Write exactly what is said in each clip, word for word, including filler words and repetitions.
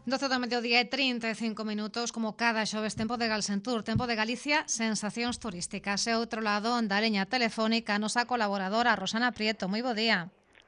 doce do mediodía e trinta e cinco minutos, como cada xoves, tempo de Galsentur, tempo de Galicia, sensacións turísticas. E outro lado, da leña telefónica, nosa colaboradora Rosana Prieto. Moi bo día.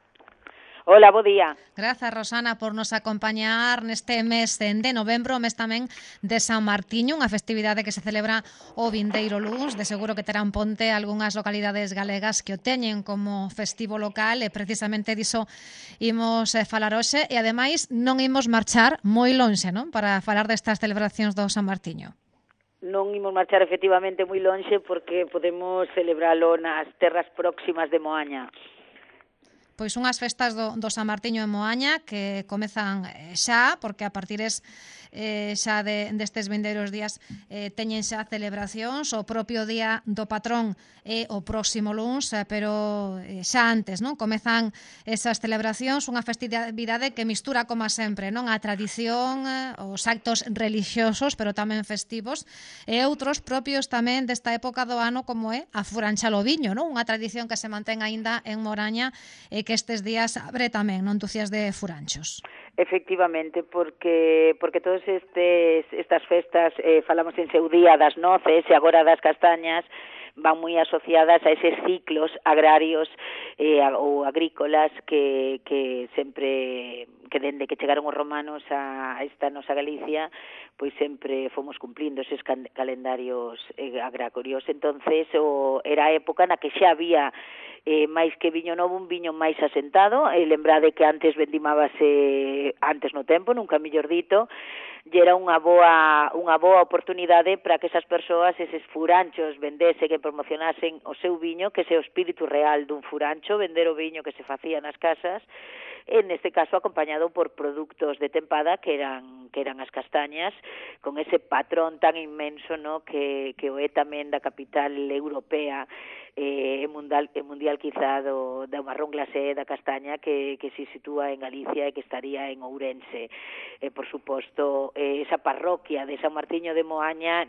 Hola, bo día. Grazas, Rosana, por nos acompañar neste mes de novembro, mes tamén de San Martiño, unha festividade que se celebra o vindeiro luns. De seguro que terán ponte algunhas localidades galegas que o teñen como festivo local, e precisamente diso imos falar hoxe, e ademais non imos marchar moi lonxe, non? Para falar destas celebracións do San Martiño. Non imos marchar efectivamente moi lonxe porque podemos celebralo nas terras próximas de Moaña. Pois unhas festas do, do San Martiño en Moaña que comezan xa, porque a partir es, eh, xa de, destes vindeiros días eh, teñen xa celebracións. O propio día do patrón é o próximo luns, eh, pero eh, xa antes, non? Comezan esas celebracións, unha festividade que mistura, como sempre, non? A tradición, eh, os actos religiosos, pero tamén festivos, e outros propios tamén desta época do ano, como é a furanchalo viño, non? Unha tradición que se mantén aínda en Moraña e que estes días abre tamén, non, Tucias de Furanchos. Efectivamente, porque porque todas estes estas festas, eh, falamos en seu día das noces e agora das castañas, van moi asociadas a eses ciclos agrarios eh, ou agrícolas que, que sempre, que dende que chegaron os romanos a esta nosa Galicia, pois sempre fomos cumplindo eses calendarios eh, agrarios. Entonces, o, era a época na que xa había eh, máis que viño novo, un viño máis asentado. E lembrade que antes vendimábase antes no tempo, nunca mellor dito, e era unha boa unha boa oportunidade para que esas persoas, eses furanchos, vendesen e promocionasen o seu viño, que ese é o espírito real dun furancho, vender o viño que se facía nas casas, en este caso acompañado por produtos de tempada que eran que eran as castañas, con ese patrón tan inmenso, no, que que o é tamén da capital europea eh, e mundial, e mundial quizá do, do marrón glacé da castaña que, que se sitúa en Galicia e que estaría en Ourense. E, por suposto, eh, esa parroquia de San Martiño de Moaña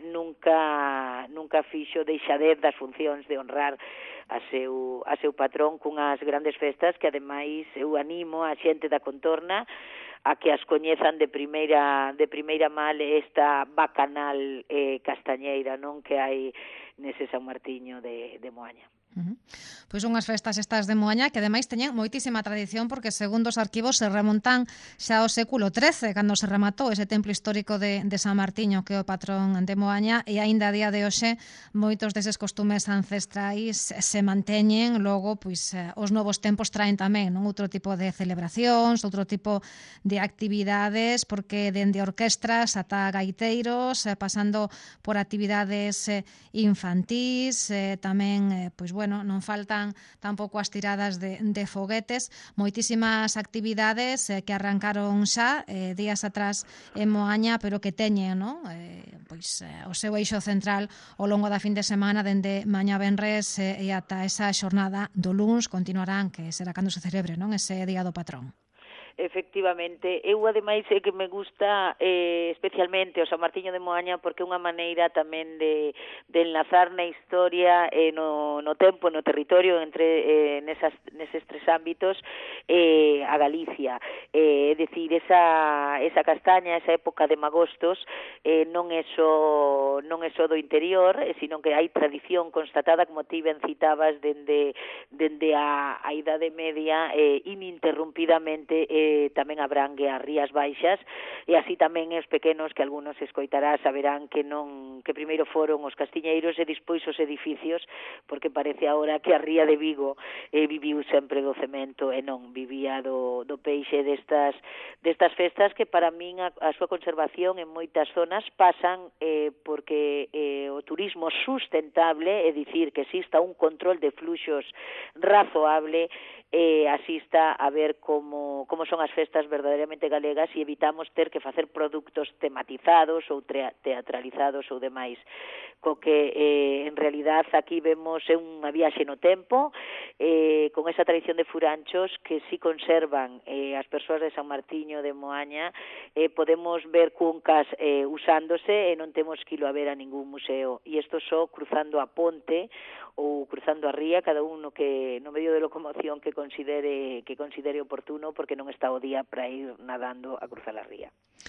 nunca nunca fixo deixadez das funcións de honrar a seu, a seu patrón cunhas grandes festas que, ademais, eu animo a xente da contorna a que as coñezan de primeira de primeira mal esta bacanal eh, castañeira, non, que hai nese San Martiño de, de Moaña. Uh-huh. Pois unhas festas estas de Moaña que ademais teñen moitísima tradición, porque segundo os arquivos se remontan xa ao século trece, cando se rematou ese templo histórico de, de San Martiño, que é o patrón de Moaña, e aínda a día de hoxe moitos deses costumes ancestrais se manteñen. Logo, pois os novos tempos traen tamén, non, outro tipo de celebracións, outro tipo de actividades, porque dende orquestras ata gaiteiros, pasando por actividades infantís, eh, tamén, eh, pois bueno, non faltan tampouco as tiradas de, de foguetes, moitísimas actividades eh, que arrancaron xa eh, días atrás en Moaña, pero que teñen, non? Eh, pois eh, o seu eixo central ao longo da fin de semana, dende mañá venres eh, e ata esa xornada do luns continuarán, que será cando se celebre, non, ese día do patrón. Efectivamente, eu ademais é que me gusta eh, especialmente o San Martiño de Moaña porque é unha maneira tamén de, de enlazar na historia e eh, no, no tempo, no territorio entre eh, nesas, neses tres ámbitos eh, a Galicia. Eh, é dicir, esa, esa castaña, esa época de magostos eh, non é só non é só do interior, eh, sino que hai tradición constatada, como ti ben citabas, dende, dende a, a Idade Media eh, ininterrumpidamente eh, tamén abrangue as Rías Baixas, e así tamén os pequenos que algúnos escoitará saberán que non que primeiro foron os castiñeiros e despois os edificios, porque parece agora que a Ría de Vigo eh, viviu sempre do cemento e non vivía do, do peixe destas destas festas que para min a, a súa conservación en moitas zonas pasan eh, porque eh, o turismo sustentable, é dicir, que exista un control de fluxos razoable, eh, asista a ver como, como son as festas verdadeiramente galegas e evitamos ter que facer produtos tematizados ou teatralizados ou demais. Co que, eh, en realidad, aquí vemos unha viaxe no tempo, eh, con esa tradición de furanchos que si conservan eh, as persoas de San Martiño de Moaña. Eh, podemos ver cuncas eh, usándose e non temos que ir a ver a ningún museo. E isto só cruzando a ponte ou cruzando a ría, cada un no, que, no medio de locomoción que considere que considere oportuno, porque non está o día para ir nadando a cruzar a ría.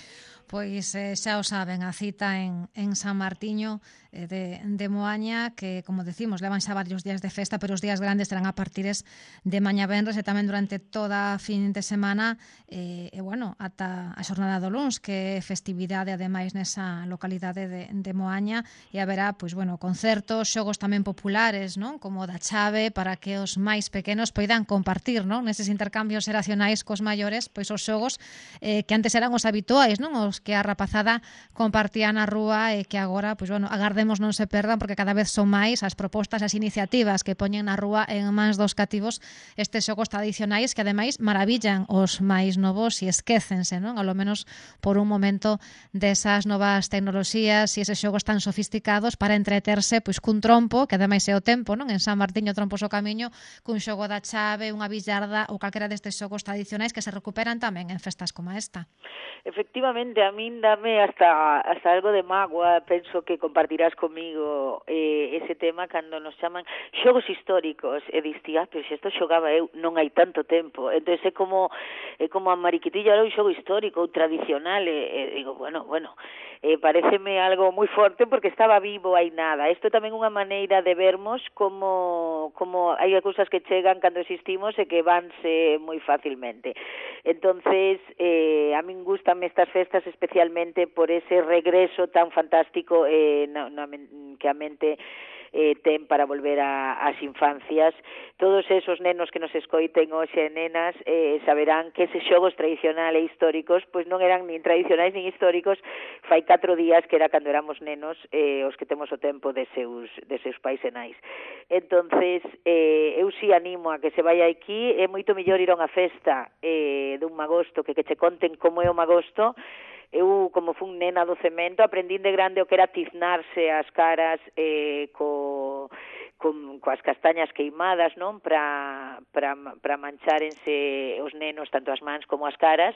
Pois eh, xa o saben, a cita en, en San Martiño eh, de, de Moaña, que, como decimos, levan xa varios días de festa, pero os días grandes serán a partires de maña venres e tamén durante toda a fin de semana, eh, e, bueno, ata a xornada do luns, que é festividade, ademais, nesa localidade de, de Moaña, e haberá, pois, bueno, concertos, xogos tamén populares, non? Como o da chave, para que os máis pequenos poidan compartir, non? Neses intercambios xeracionais cos maiores, pois os xogos eh, que antes eran os habituais, non? Os que a rapazada compartía na rúa e que agora, pois bueno, agardemos non se perdan porque cada vez son máis as propostas, as iniciativas que poñen na rúa en mans dos cativos estes xogos tradicionais que ademais maravillan os máis novos e esquécense, non? A lo menos por un momento desas novas tecnoloxías e eses xogos tan sofisticados para entreterse pois cun trompo, que ademais é o tempo, non? En San Martiño trompos o camiño, cun xogo da chave, unha billarda ou calquera destes xogos tradicionais que se recuperan tamén en festas como esta. Efectivamente, a min dame hasta hasta algo de mágoa, penso que compartirás comigo eh, ese tema cando nos chaman xogos históricos, e distí, ah, pero se isto xogaba eu non hai tanto tempo, entón é como é como a mariquitilla era un xogo histórico ou tradicional, e, e digo, bueno, bueno, eh, pareceme algo moi forte porque estaba vivo hai nada. Isto tamén unha maneira de vermos como como hai cousas que chegan cando existimos e que vanse moi facilmente. Entonces, eh, a min gustame estas festas especialmente por ese regreso tan fantástico eh, na, na, que a mente eh, ten para volver a, ás infancias. Todos esos nenos que nos escoiten hoxe, nenas, eh, saberán que eses xogos tradicionales e históricos pois non eran nin tradicionais nin históricos fai catro días que era cando éramos nenos eh, os que temos o tempo de seus, de seus pais e nais. Entonces, eh, eu si animo a que se vai aquí, é moito mellor ir a unha festa eh, dun magosto que que che conten como é o magosto. Eu, como fun nena do cemento, aprendín de grande o que era tiznarse as caras eh, co, con, coas castañas queimadas, non? Para para para manchárense os nenos, tanto as mans como as caras,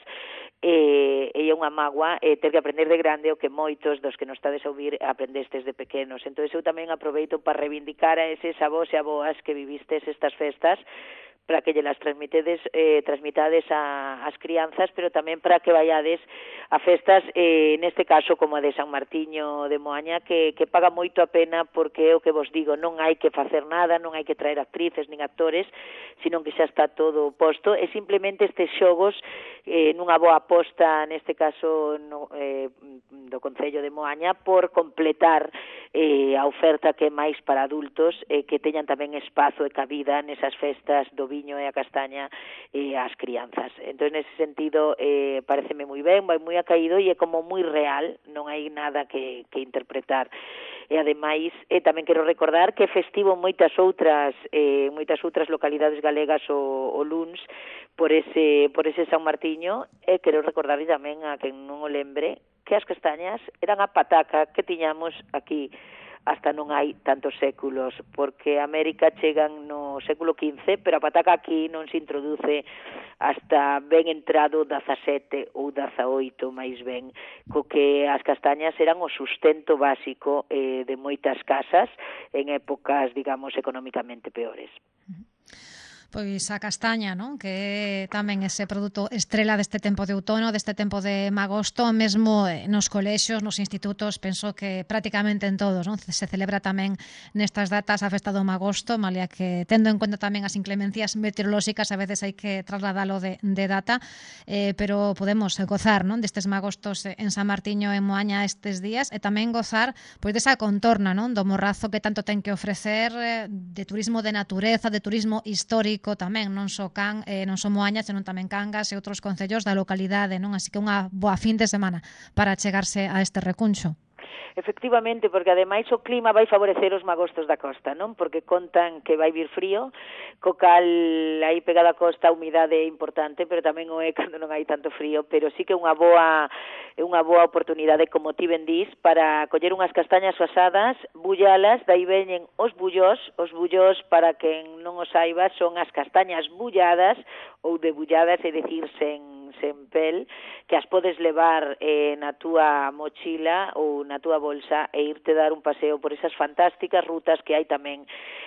e, e é unha mágoa eh, ter que aprender de grande o que moitos dos que nos estades a ouvir aprendestes de pequenos. Entón, eu tamén aproveito para reivindicar a eses avós e aboas que vivistes estas festas, para que lle las transmitedes, eh, transmitades a, as crianzas, pero tamén para que vayades a festas, eh, neste caso como a de San Martiño de Moaña, que, que paga moito a pena porque é o que vos digo, non hai que facer nada, non hai que traer actrices nin actores, sino que xa está todo posto, e simplemente estes xogos, eh, nunha boa aposta, neste caso no, eh, do Concello de Moaña, por completar eh, a oferta que é máis para adultos, eh, que teñan tamén espazo e cabida nesas festas do viño e a castaña e as crianzas. Entón, nese sentido, eh, pareceme moi ben, vai moi acaído e é como moi real, non hai nada que, que interpretar. E ademais, eh, tamén quero recordar que é festivo moitas outras eh, moitas outras localidades galegas o, o luns por ese, por ese San Martiño, e quero recordar tamén a quen non o lembre que as castañas eran a pataca que tiñamos aquí hasta non hai tantos séculos, porque a América chegan no século quince, pero a pataca aquí non se introduce hasta ben entrado dezasete ou dezaoito, máis ben, co que as castañas eran o sustento básico eh, de moitas casas en épocas, digamos, económicamente peores. Pois a castaña, non? Que é tamén ese produto estrela deste tempo de outono, deste tempo de magosto, mesmo nos colexios, nos institutos, penso que prácticamente en todos, non? Se celebra tamén nestas datas a festa do magosto, malia que tendo en conta tamén as inclemencias meteorolóxicas, a veces hai que trasladalo de, de data, eh, pero podemos gozar, non? Destes magostos en San Martiño e en Moaña estes días, e tamén gozar pois desa contorna, non? Do Morrazo que tanto ten que ofrecer, eh, de turismo de natureza, de turismo histórico tamén, non só Can, eh, non só Moaña, senón tamén Cangas e outros concellos da localidade, non? Así que unha boa fin de semana para chegarse a este recuncho. Efectivamente, porque ademais o clima vai favorecer os magostos da costa, non? Porque contan que vai vir frío, co cal aí pegada a costa a humidade é importante, pero tamén o é cando non hai tanto frío, pero sí que é unha boa é unha boa oportunidade, como ti ben dis, para coller unhas castañas asadas, bullalas, dai veñen os bullós, os bullós, para quen non o saiba, son as castañas bulladas ou debulladas, é dicir, sen sen pel, que as podes levar eh, na túa mochila ou na túa bolsa e irte dar un paseo por esas fantásticas rutas que hai tamén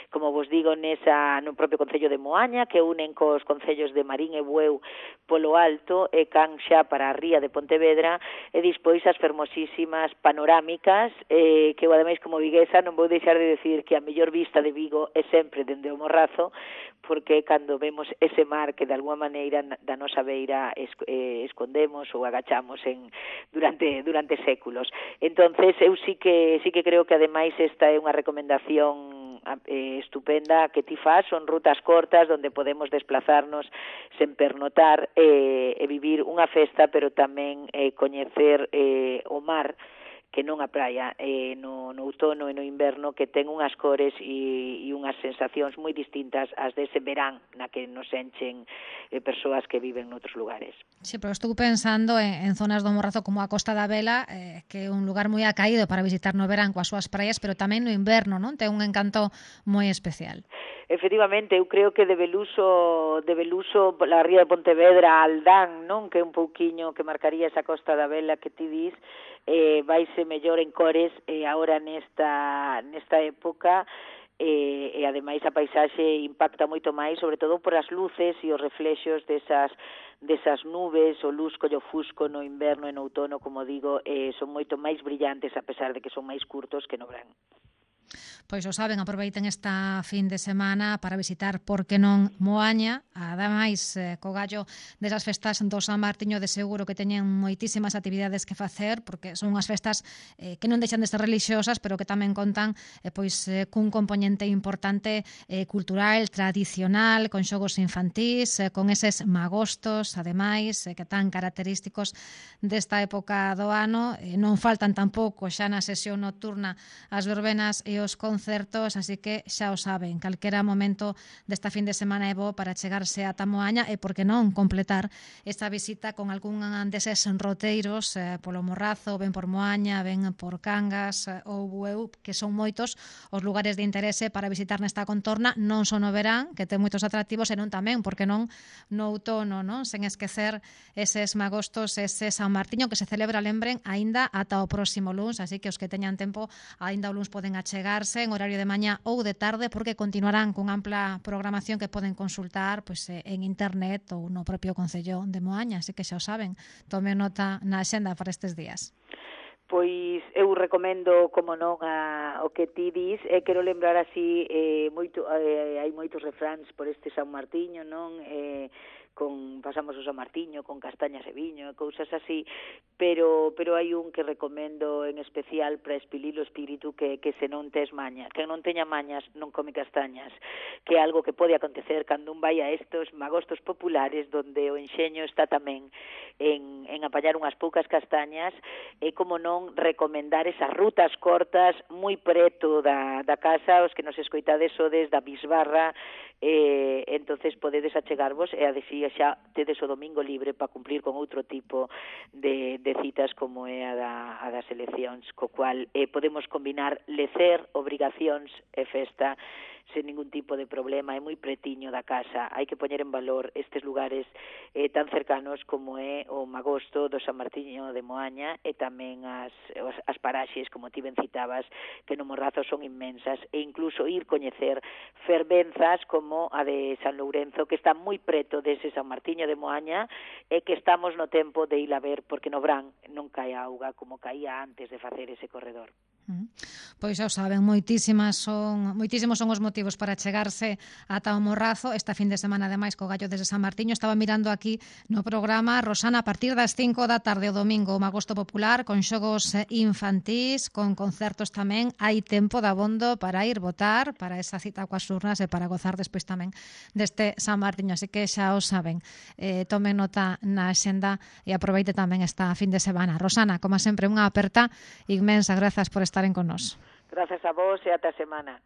como vos digo, nesa, no propio Concello de Moaña, que unen cos concellos de Marín e Bueu polo alto, e Canxa para a ría de Pontevedra, e dispois as fermosísimas panorámicas, eh, que eu ademais como viguesa non vou deixar de decir que a mellor vista de Vigo é sempre dende o Morrazo, porque cando vemos ese mar que de alguma maneira da nosa beira es, eh, escondemos ou agachamos en durante durante séculos. Entonces eu sí que sí que creo que ademais esta é unha recomendación eh, estupenda que ti faz, son rutas cortas onde podemos desplazarnos sen pernotar eh, e vivir unha festa, pero tamén eh, coñecer eh, o mar, que non a praia, eh, no, no outono e no inverno, que ten unhas cores e, e unhas sensacións moi distintas ás dese verán na que nos enchen eh, persoas que viven noutros lugares. Sí, pero estou pensando en, en zonas do Morrazo como a Costa da Vela, eh, que é un lugar moi acaído para visitar no verán coas súas praias, pero tamén no inverno, non? Ten un encanto moi especial. Efectivamente, eu creo que de Beluso, de Beluso, la ría de Pontevedra, Aldán, non? Que é un pouquiño que marcaría esa Costa da Vela que ti dis, eh, vaise mellor en cores eh, agora nesta, nesta época, e, e ademais a paisaxe impacta moito máis, sobre todo por as luces e os reflexos desas desas nubes, o lusco e o fusco no inverno e no outono, como digo, eh, son moito máis brillantes a pesar de que son máis curtos que no verán. Pois o saben, aproveiten esta fin de semana para visitar, por que non, Moaña, ademais, eh, co gallo desas festas do San Martiño, de seguro que teñen moitísimas actividades que facer, porque son unhas festas eh, que non deixan de ser religiosas, pero que tamén contan eh, pois eh, cun componente importante eh, cultural, tradicional, con xogos infantís, eh, con eses magostos, ademais, eh, que tan característicos desta época do ano. Eh, non faltan tampouco xa na sesión nocturna as verbenas e os concertos, así que xa o saben, calquera momento desta fin de semana é bo para chegarse a Moaña e, por que non, completar esta visita con algún deses roteiros eh, polo Morrazo, ben por Moaña, ben por Cangas eh, ou Bueu, que son moitos os lugares de interese para visitar nesta contorna, non só no verán, que ten moitos atractivos, e non tamén, porque non, no outono, non? Sen esquecer eses magostos, ese San Martiño que se celebra, lembren, aínda ata o próximo luns, así que os que teñan tempo, aínda o luns poden achegarse en horario de mañá ou de tarde, porque continuarán con ampla programación que poden consultar pois, en internet ou no propio Concello de Moaña, así que xa o saben, tome nota na axenda para estes días. Pois eu recomendo, como non, a, o que ti dis, e quero lembrar así, eh, moito, eh, hai moitos refráns por este San Martiño, non? Eh, con pasamos o San Martiño con castañas e viño e cousas así, pero pero hai un que recomendo en especial para expilir o espírito, que que se non tes maña, que non teña mañas non come castañas, que é algo que pode acontecer cando un vai a estos magostos populares donde o enxeño está tamén en, en apañar unhas poucas castañas, e como non recomendar esas rutas cortas moi preto da, da casa, os que nos escoitades sodes da Bisbarra, eh, entonces podedes achegarvos e a decir xa tedes o domingo libre para cumplir con outro tipo de, de citas como é a, da, a das eleccións, co cual eh, podemos combinar lecer, obrigacións e festa sen ningún tipo de problema, é moi pretiño da casa. Hai que poñer en valor estes lugares eh, tan cercanos como é o Magosto do San Martiño de Moaña, e tamén as, as paraxes, como ti ben citabas, que no Morrazo son inmensas, e incluso ir coñecer fervenzas como a de San Lourenzo, que está moi preto dese San Martiño de Moaña, e que estamos no tempo de ir a ver, porque no verán non cae auga como caía antes de facer ese corredor. Pois xa o saben, moitísimas son, moitísimos son os motivos para chegarse ata o Morrazo esta fin de semana, ademais, co gallo desde San Martiño. Estaba mirando aquí no programa, Rosana, a partir das cinco da tarde o domingo, o Magosto Popular, con xogos infantís, con concertos tamén. Hai tempo de abondo para ir votar, para esa cita coas urnas e para gozar despois tamén deste San Martiño, así que xa o saben, eh, tomen nota na xenda e aproveite tamén esta fin de semana. Rosana, como sempre, unha aperta inmensa, grazas por estar en con nós. Grazas a vos e ata a semana.